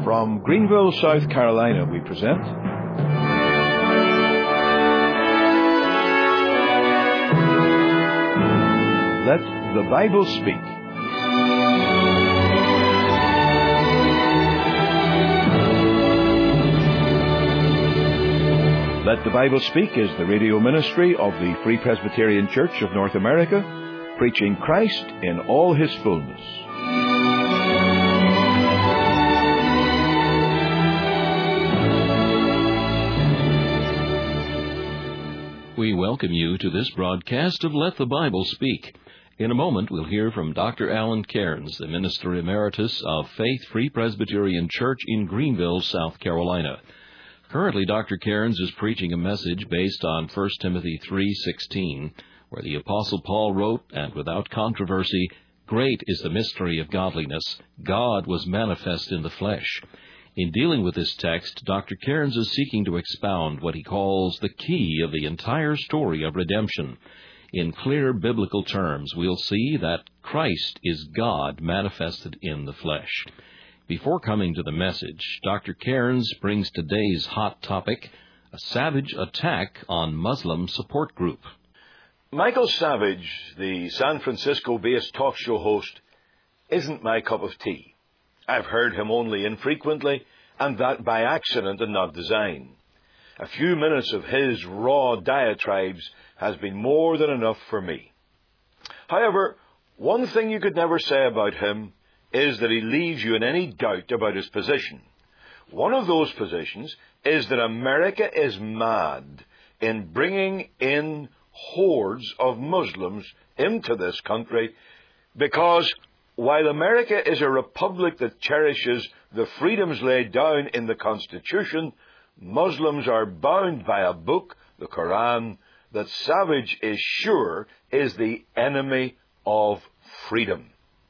From Greenville, South Carolina, we present Let the Bible Speak. Let the Bible Speak is the radio ministry of the Free Presbyterian Church of North America, preaching Christ in all His fullness. We welcome you to this broadcast of Let the Bible Speak. In a moment, we'll hear from Dr. Alan Cairns, the Minister Emeritus of Faith Free Presbyterian Church in Greenville, South Carolina. Currently, Dr. Cairns is preaching a message based on 1 Timothy 3:16, where the Apostle Paul wrote, and without controversy, "Great is the mystery of godliness. God was manifest in the flesh." In dealing with this text, Dr. Cairns is seeking to expound what he calls the key of the entire story of redemption. In clear biblical terms, we'll see that Christ is God manifested in the flesh. Before coming to the message, Dr. Cairns brings today's hot topic, a savage attack on Muslim support group. Michael Savage, the San Francisco-based talk show host, isn't my cup of tea. I've heard him only infrequently, and that by accident and not design. A few minutes of his raw diatribes has been more than enough for me. However, one thing you could never say about him is that he leaves you in any doubt about his position. One of those positions is that America is mad in bringing in hordes of Muslims into this country because while America is a republic that cherishes the freedoms laid down in the Constitution, Muslims are bound by a book, the Quran, that Savage is sure is the enemy of freedom.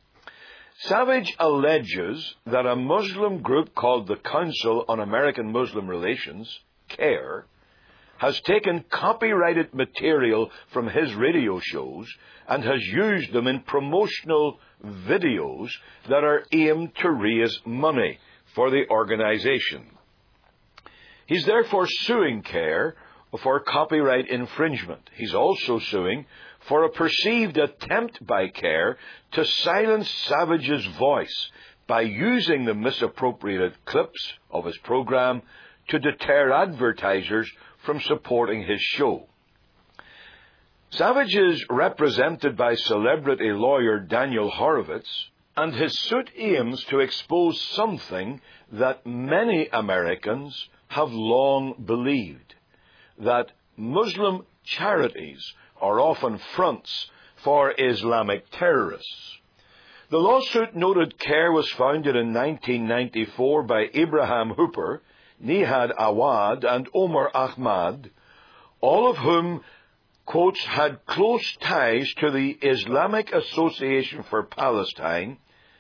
Savage alleges that a Muslim group called the Council on American Muslim Relations, CAIR, has taken copyrighted material from his radio shows and has used them in promotional videos that are aimed to raise money for the organization. He's therefore suing CAIR for copyright infringement. He's also suing for a perceived attempt by CAIR to silence Savage's voice by using the misappropriated clips of his program to deter advertisers from supporting his show. Savage is represented by celebrity lawyer Daniel Horowitz, and his suit aims to expose something that many Americans have long believed, that Muslim charities are often fronts for Islamic terrorists. The lawsuit noted CAIR was founded in 1994 by Abraham Hooper, Nihad Awad, and Omar Ahmad, all of whom, quotes, had close ties to the Islamic Association for Palestine,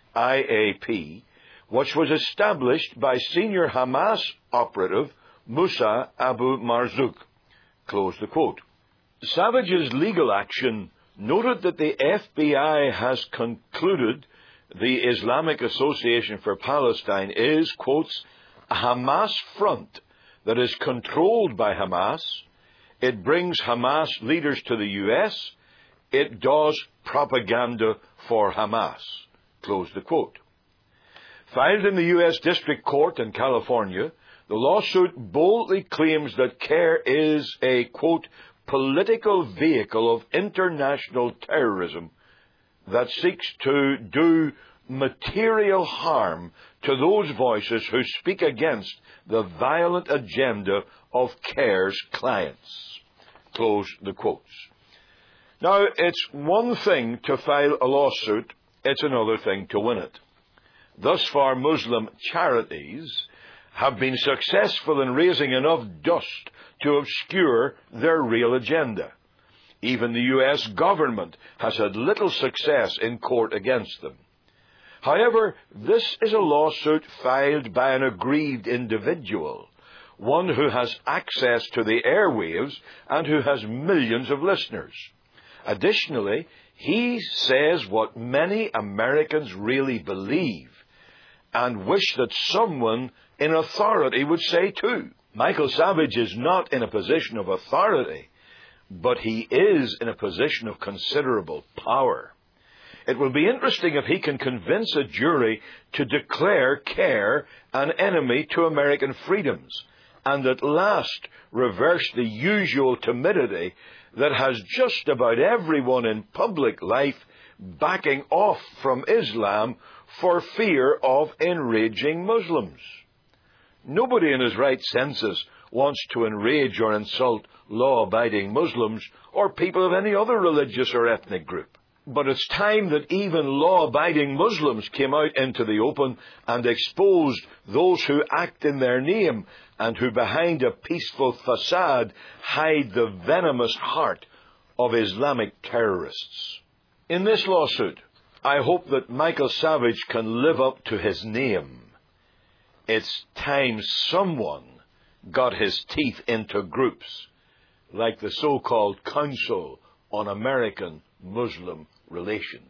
IAP, which was established by senior Hamas operative Musa Abu Marzouk, close the quote. Savage's legal action noted that the FBI has concluded the Islamic Association for Palestine is, quotes, a Hamas front that is controlled by Hamas. It brings Hamas leaders to the U.S. It does propaganda for Hamas. Close the quote. Filed in the U.S. District Court in California, the lawsuit boldly claims that CAIR is a, quote, political vehicle of international terrorism that seeks to do material harm to those voices who speak against the violent agenda of CAIR's clients. Close the quotes. Now, it's one thing to file a lawsuit, it's another thing to win it. Thus far, Muslim charities have been successful in raising enough dust to obscure their real agenda. Even the U.S. government has had little success in court against them. However, this is a lawsuit filed by an aggrieved individual, one who has access to the airwaves and who has millions of listeners. Additionally, he says what many Americans really believe, and wish that someone in authority would say too. Michael Savage is not in a position of authority, but he is in a position of considerable power. It will be interesting if he can convince a jury to declare Kerr an enemy to American freedoms, and at last reverse the usual timidity that has just about everyone in public life backing off from Islam for fear of enraging Muslims. Nobody in his right senses wants to enrage or insult law-abiding Muslims or people of any other religious or ethnic group. But it's time that even law-abiding Muslims came out into the open and exposed those who act in their name and who behind a peaceful facade hide the venomous heart of Islamic terrorists. In this lawsuit, I hope that Michael Savage can live up to his name. It's time someone got his teeth into groups like the so-called Council on American-Muslim Relations.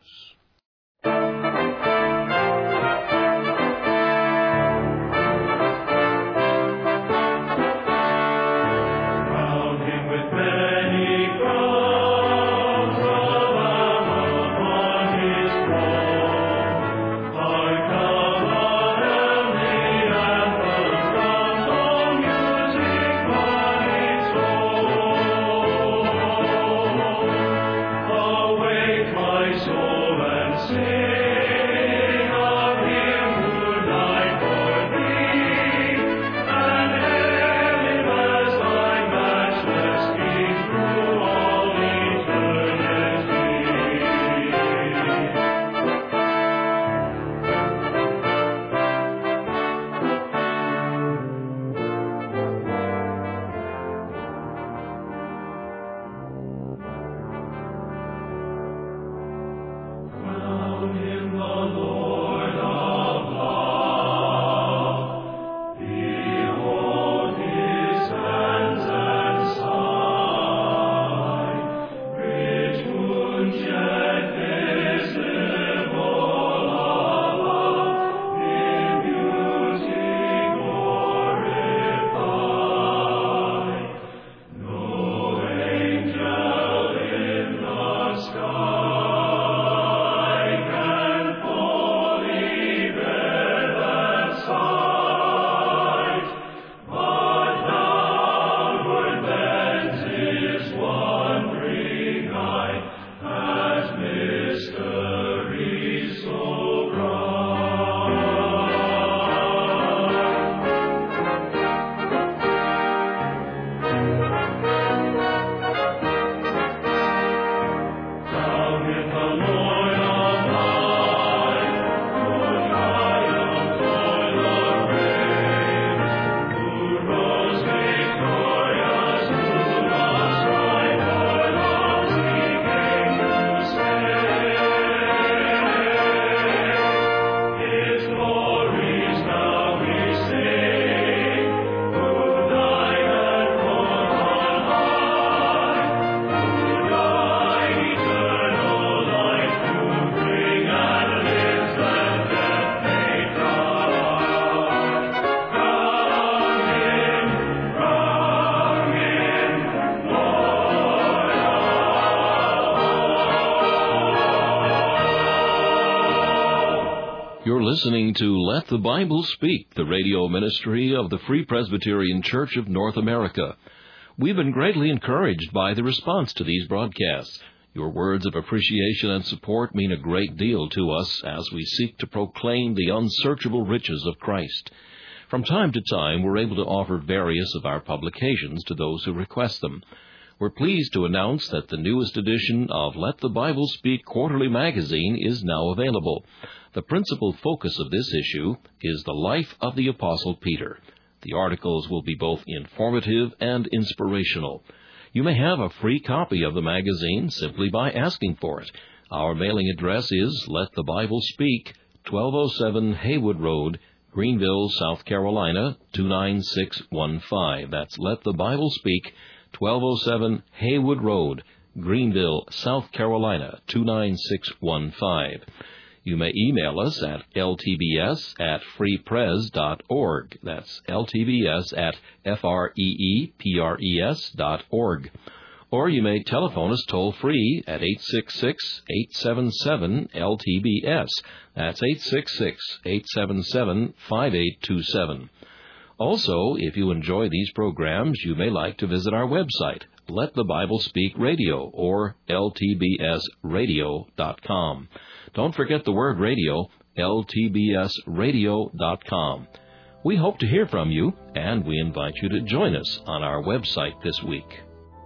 You're listening to Let the Bible Speak, the radio ministry of the Free Presbyterian Church of North America. We've been greatly encouraged by the response to these broadcasts. Your words of appreciation and support mean a great deal to us as we seek to proclaim the unsearchable riches of Christ. From time to time, we're able to offer various of our publications to those who request them. We're pleased to announce that the newest edition of Let the Bible Speak Quarterly Magazine is now available. The principal focus of this issue is the life of the Apostle Peter. The articles will be both informative and inspirational. You may have a free copy of the magazine simply by asking for it. Our mailing address is Let the Bible Speak, 1207 Haywood Road, Greenville, South Carolina, 29615. That's Let the Bible Speak, 1207 Haywood Road, Greenville, South Carolina, 29615. You may email us at ltbs@freepres.org. That's ltbs@freepres.org. Or you may telephone us toll-free at 866-877-LTBS. That's 866-877-5827. Also, if you enjoy these programs, you may like to visit our website, Let the Bible Speak Radio, or ltbsradio.com. Don't forget the word radio, ltbsradio.com. We hope to hear from you, and we invite you to join us on our website this week.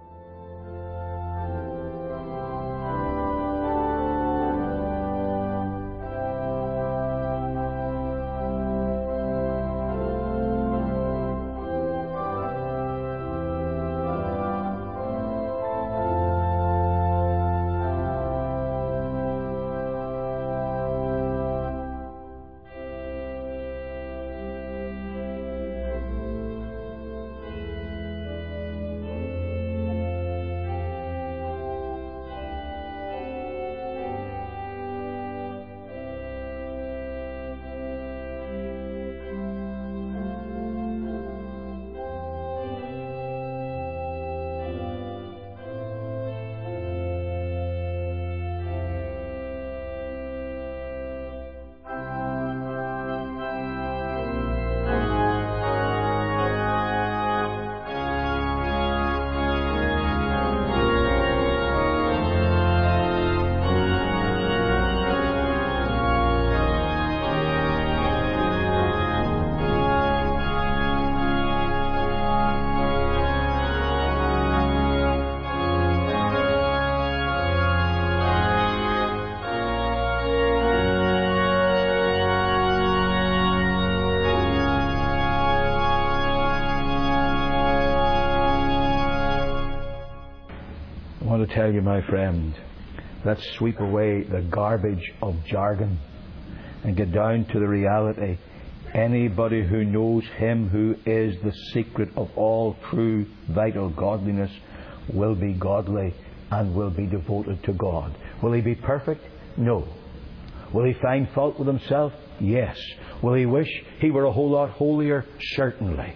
To tell you, my friend, let's sweep away the garbage of jargon and get down to the reality. Anybody who knows Him who is the secret of all true vital godliness will be godly and will be devoted to God. Will he be perfect? No. Will he find fault with himself? Yes. Will he wish he were a whole lot holier? Certainly.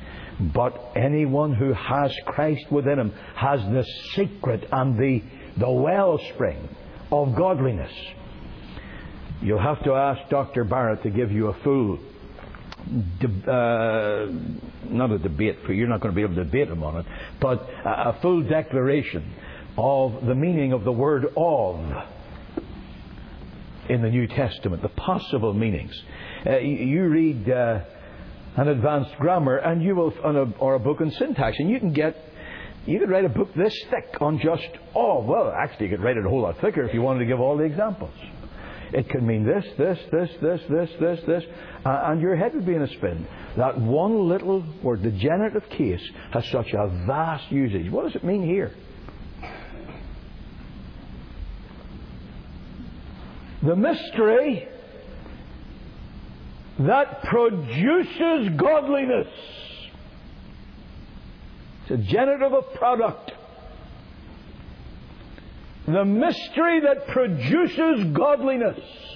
But anyone who has Christ within him has the secret and the wellspring of godliness. You'll have to ask Dr. Barrett to give you a full, not a debate, for you're not going to be able to debate him on it, but a full declaration of the meaning of the word "of" in the New Testament, the possible meanings. You read an advanced grammar, and you will, or a book on syntax, and you could write a book this thick on just "of." Well, actually, you could write it a whole lot thicker if you wanted to give all the examples. It can mean this, and your head would be in a spin. That one little word, the genitive case, has such a vast usage. What does it mean here? The mystery that produces godliness. It's a genitive of product. The mystery that produces godliness.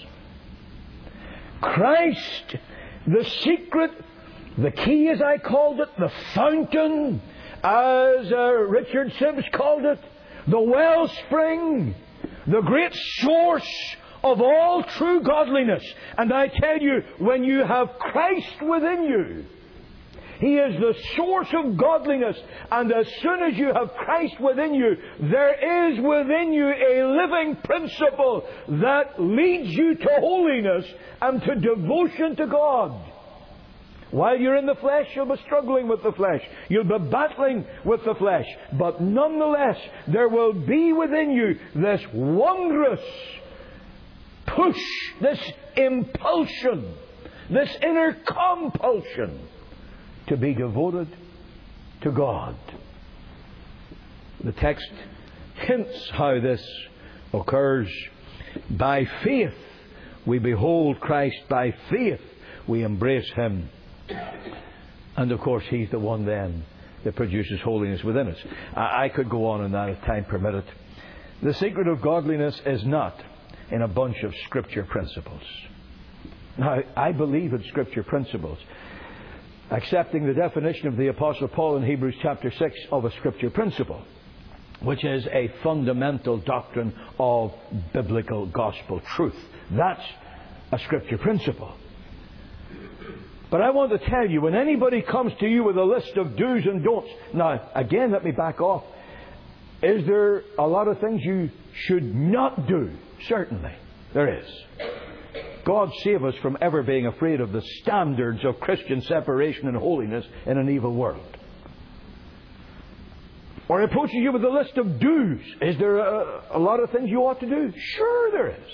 Christ, the secret, the key as I called it, the fountain as Richard Sibbs called it, the wellspring, the great source of all true godliness. And I tell you, when you have Christ within you, He is the source of godliness. And as soon as you have Christ within you, there is within you a living principle that leads you to holiness and to devotion to God. While you're in the flesh, you'll be struggling with the flesh. You'll be battling with the flesh. But nonetheless, there will be within you this wondrous push, this impulsion, this inner compulsion to be devoted to God. The text hints how this occurs. By faith we behold Christ. By faith we embrace Him. And of course He's the one then that produces holiness within us. I could go on in that if time permitted. The secret of godliness is not in a bunch of Scripture principles. Now, I believe in Scripture principles. Accepting the definition of the Apostle Paul in Hebrews chapter 6 of a Scripture principle, which is a fundamental doctrine of biblical gospel truth. That's a Scripture principle. But I want to tell you, when anybody comes to you with a list of do's and don'ts... Now, again, let me back off. Is there a lot of things you should not do? Certainly, there is. God save us from ever being afraid of the standards of Christian separation and holiness in an evil world. Or approaches you with a list of do's. Is there a lot of things you ought to do? Sure there is.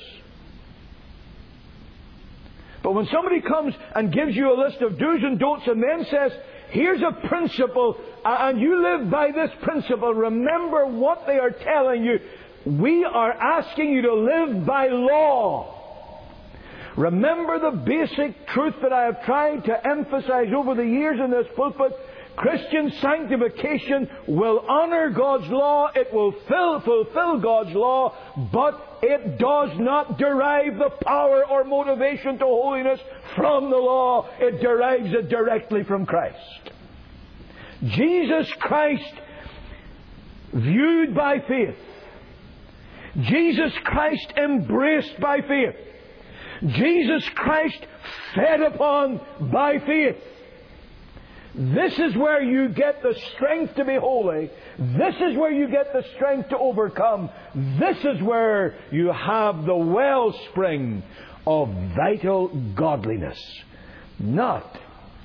But when somebody comes and gives you a list of do's and don'ts and then says, here's a principle, and you live by this principle, remember what they are telling you. We are asking you to live by law. Remember the basic truth that I have tried to emphasize over the years in this pulpit. Christian sanctification will honor God's law. It will fulfill God's law. But it does not derive the power or motivation to holiness from the law. It derives it directly from Christ. Jesus Christ viewed by faith. Jesus Christ embraced by faith. Jesus Christ fed upon by faith. This is where you get the strength to be holy. This is where you get the strength to overcome. This is where you have the wellspring of vital godliness. Not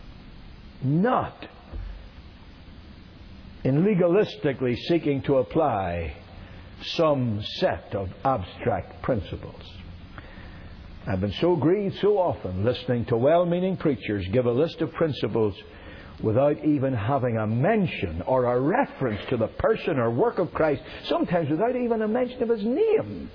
in legalistically seeking to apply some set of abstract principles. I've been so grieved so often listening to well-meaning preachers give a list of principles without even having a mention or a reference to the person or work of Christ, sometimes without even a mention of His name.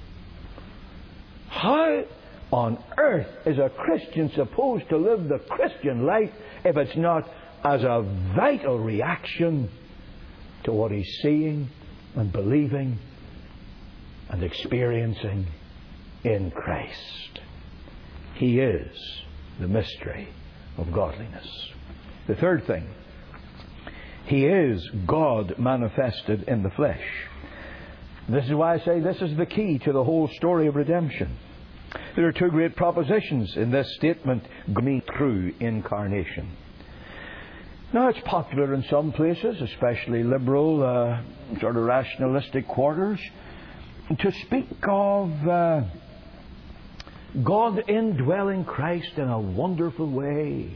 How on earth is a Christian supposed to live the Christian life if it's not as a vital reaction to what he's seeing and believing and experiencing in Christ? He is the mystery of godliness. The third thing, He is God manifested in the flesh. This is why I say this is the key to the whole story of redemption. There are two great propositions in this statement, me through incarnation. Now, it's popular in some places, especially liberal, sort of rationalistic quarters, to speak of God indwelling Christ in a wonderful way.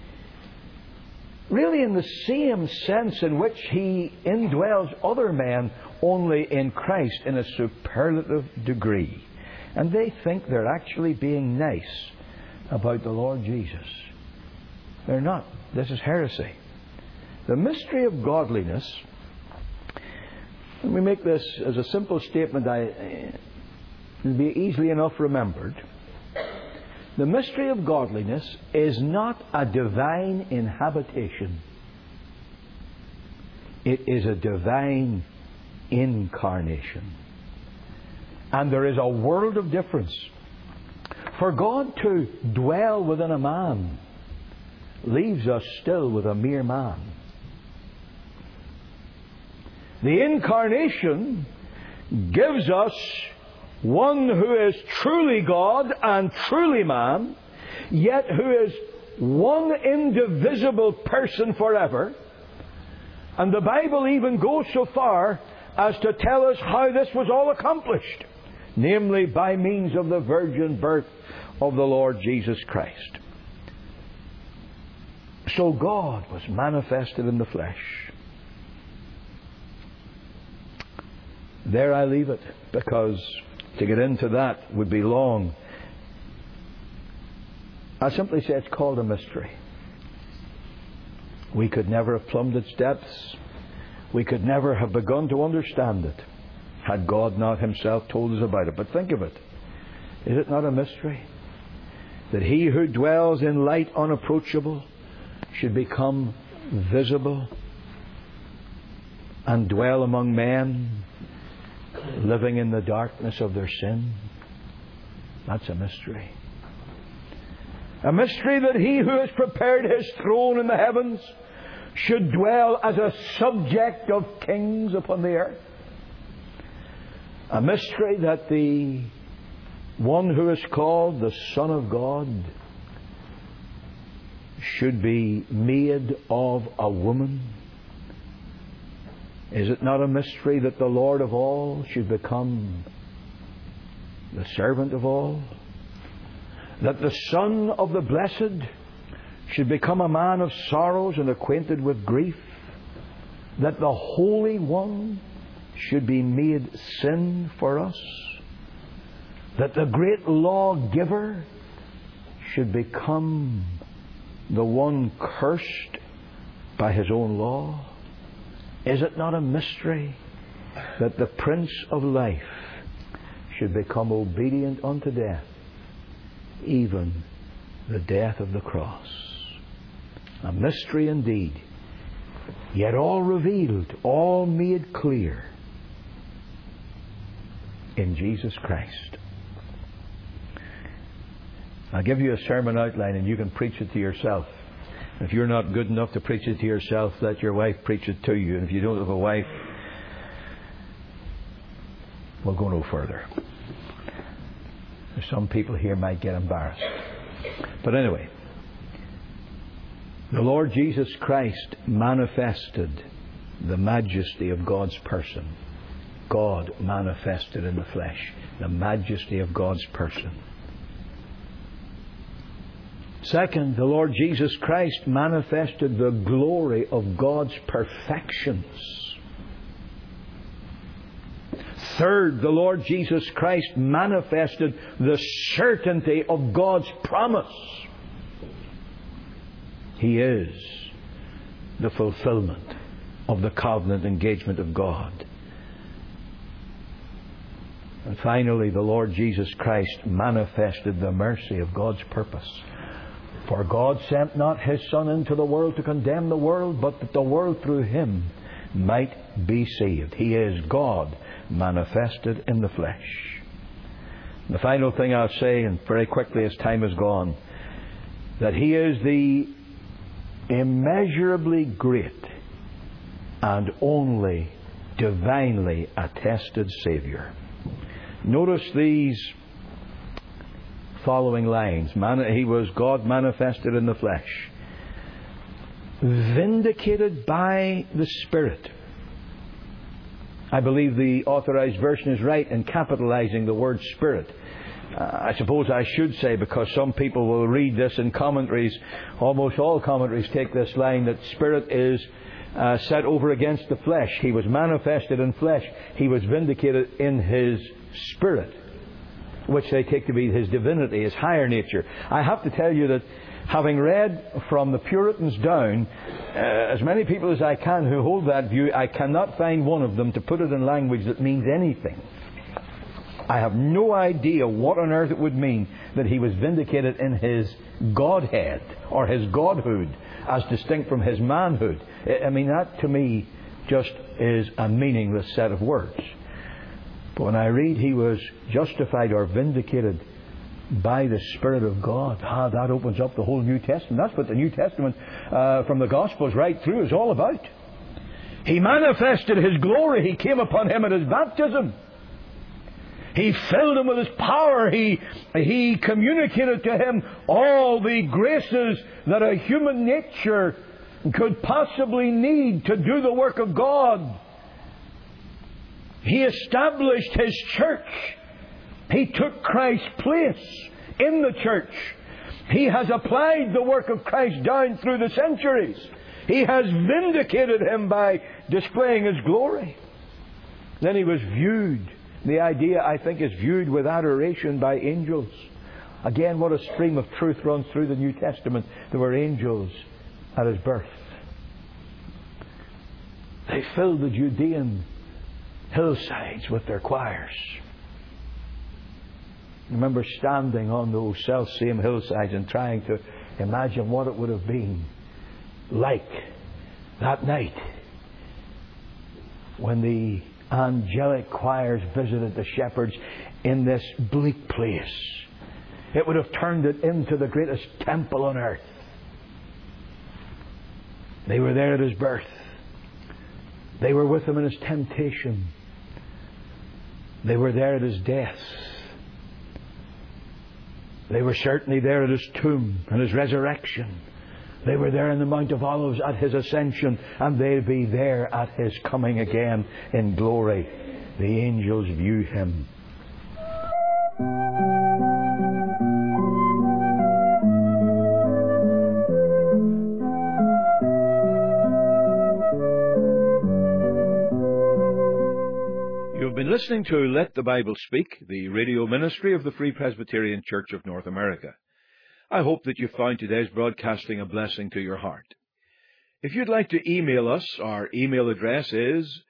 Really in the same sense in which He indwells other men, only in Christ in a superlative degree. And they think they're actually being nice about the Lord Jesus. They're not. This is heresy. The mystery of godliness, let me make this as a simple statement, it'll be easily enough remembered. The mystery of godliness is not a divine inhabitation. It is a divine incarnation. And there is a world of difference. For God to dwell within a man leaves us still with a mere man. The incarnation gives us one who is truly God and truly man, yet who is one indivisible person forever. And the Bible even goes so far as to tell us how this was all accomplished, namely by means of the virgin birth of the Lord Jesus Christ. So God was manifested in the flesh. There I leave it, because to get into that would be long. I simply say it's called a mystery. We could never have plumbed its depths. We could never have begun to understand it had God not Himself told us about it. But think of it. Is it not a mystery that He who dwells in light unapproachable should become visible and dwell among men living in the darkness of their sin? That's a mystery. A mystery that He who has prepared His throne in the heavens should dwell as a subject of kings upon the earth. A mystery that the one who is called the Son of God should be made of a woman. Is it not a mystery that the Lord of all should become the servant of all? That the Son of the Blessed should become a man of sorrows and acquainted with grief? That the Holy One should be made sin for us? That the great lawgiver should become the one cursed by His own law? Is it not a mystery that the Prince of Life should become obedient unto death, even the death of the cross? A mystery indeed, yet all revealed, all made clear in Jesus Christ. I'll give you a sermon outline and you can preach it to yourself. If you're not good enough to preach it to yourself, let your wife preach it to you. And if you don't have a wife, we'll go no further. Some people here might get embarrassed. But anyway, the Lord Jesus Christ manifested the majesty of God's person. God manifested in the flesh. The majesty of God's person. Second, the Lord Jesus Christ manifested the glory of God's perfections. Third, the Lord Jesus Christ manifested the certainty of God's promise. He is the fulfillment of the covenant engagement of God. And finally, the Lord Jesus Christ manifested the mercy of God's purpose. For God sent not His Son into the world to condemn the world, but that the world through Him might be saved. He is God manifested in the flesh. The final thing I'll say, and very quickly as time has gone, that He is the immeasurably great and only divinely attested Saviour. Notice these following lines. He was God manifested in the flesh, vindicated by the Spirit. I believe the Authorized Version is right in capitalizing the word Spirit. I suppose I should say, because some people will read this in commentaries, almost all commentaries take this line that Spirit is set over against the flesh. He was manifested in flesh. He was vindicated in His Spirit, which they take to be His divinity, His higher nature. I have to tell you that having read from the Puritans down, as many people as I can who hold that view, I cannot find one of them to put it in language that means anything. I have no idea what on earth it would mean that He was vindicated in His Godhead or His Godhood as distinct from His manhood. I mean, that to me just is a meaningless set of words. But when I read He was justified or vindicated by the Spirit of God, that opens up the whole New Testament. That's what the New Testament from the Gospels right through is all about. He manifested His glory. He came upon Him at His baptism. He filled Him with His power. He communicated to Him all the graces that a human nature could possibly need to do the work of God. He established His church. He took Christ's place in the church. He has applied the work of Christ down through the centuries. He has vindicated Him by displaying His glory. Then He was viewed. The idea, I think, is viewed with adoration by angels. Again, what a stream of truth runs through the New Testament. There were angels at His birth. They filled the Judean hillsides with their choirs. I remember standing on those self-same hillsides and trying to imagine what it would have been like that night when the angelic choirs visited the shepherds in this bleak place it would have turned it into the greatest temple on earth. They were there at His birth. They were with Him in His temptation. They were there at His death. They were certainly there at His tomb and His resurrection. They were there in the Mount of Olives at His ascension, and they'll be there at His coming again in glory. The angels view Him. You've been listening to Let the Bible Speak, the radio ministry of the Free Presbyterian Church of North America. I hope that you found today's broadcasting a blessing to your heart. If you'd like to email us, our email address is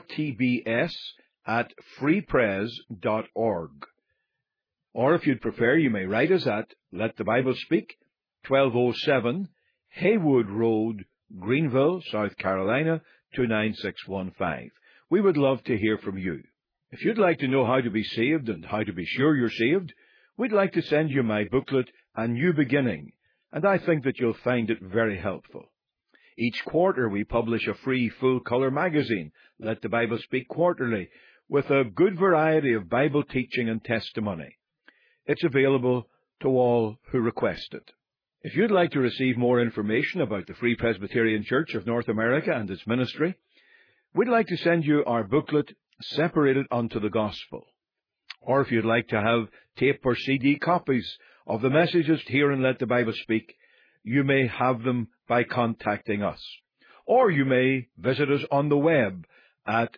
ltbs@freepres.org. Or if you'd prefer, you may write us at Let the Bible Speak, 1207 Haywood Road, Greenville, South Carolina, 29615. We would love to hear from you. If you'd like to know how to be saved and how to be sure you're saved, we'd like to send you my booklet, A New Beginning, and I think that you'll find it very helpful. Each quarter we publish a free full-color magazine, Let the Bible Speak Quarterly, with a good variety of Bible teaching and testimony. It's available to all who request it. If you'd like to receive more information about the Free Presbyterian Church of North America and its ministry, we'd like to send you our booklet, Separated unto the Gospel. Or if you'd like to have tape or CD copies of the messages here in Let the Bible Speak, you may have them by contacting us. Or you may visit us on the web at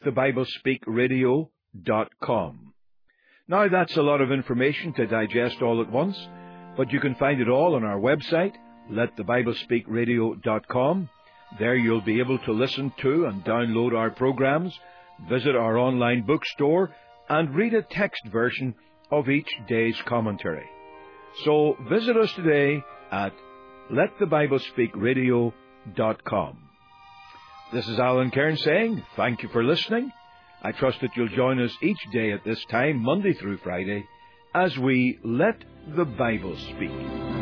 letthebiblespeakradio.com. Now that's a lot of information to digest all at once, but you can find it all on our website, letthebiblespeakradio.com. There you'll be able to listen to and download our programs, visit our online bookstore, and read a text version of each day's commentary. So visit us today at letthebiblespeakradio.com. This is Alan Cairns saying thank you for listening. I trust that you'll join us each day at this time, Monday through Friday, as we Let the Bible Speak.